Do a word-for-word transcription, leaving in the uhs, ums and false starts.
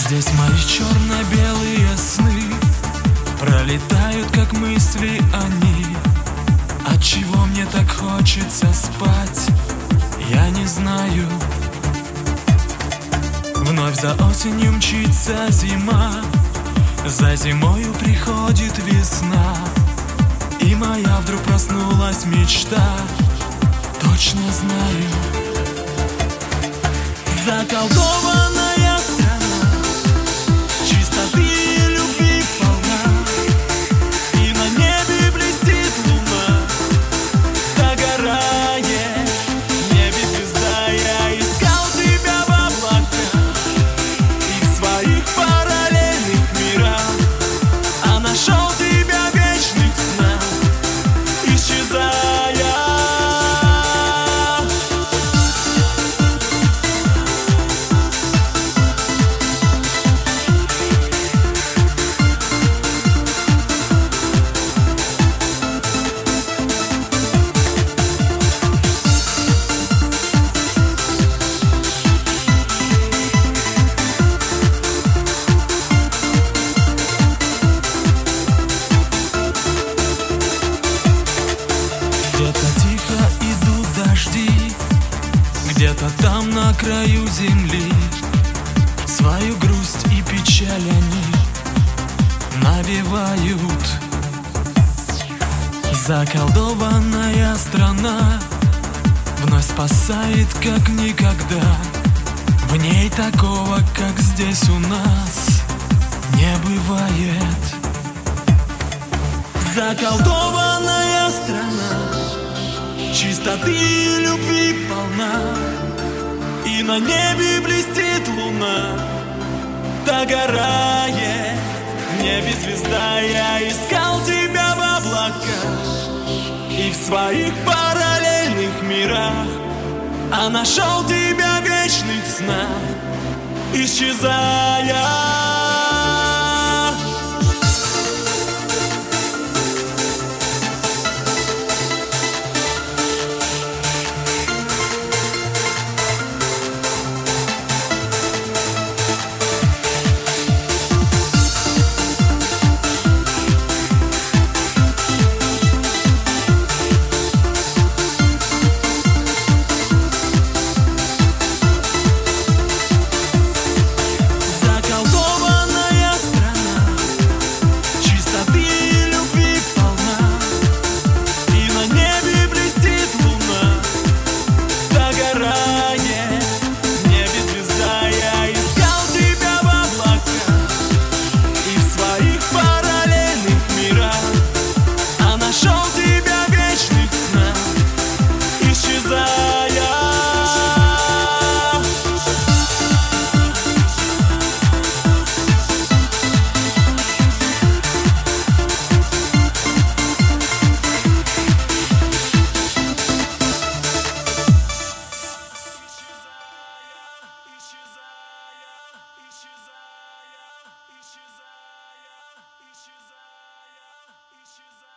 Здесь мои черно-белые сны пролетают, как мысли они. Отчего мне так хочется спать, я не знаю. Вновь за осенью мчится зима, за зимою приходит весна. И моя вдруг проснулась мечта, точно знаю. Заколдованная страна, чистоты и любви полна, и на небе блестит луна, догорает в небе звезда. Я искал тебя в облаках и в своих параллельных мирах, а нашел тебя в вечных снах, исчезая. Где-то тихо идут дожди, где-то там на краю земли. Свою грусть и печаль они навевают. Заколдованная страна вновь спасает, как никогда. В ней такого, как здесь у нас, не бывает. Заколдованная страна, чистоты и любви полна, и на небе блестит луна, догорает в небе звезда. Я искал тебя в облаках и в своих параллельных мирах, а нашел тебя в вечных снах, исчезая. Исчезая, исчезая, исчезая, исчезая.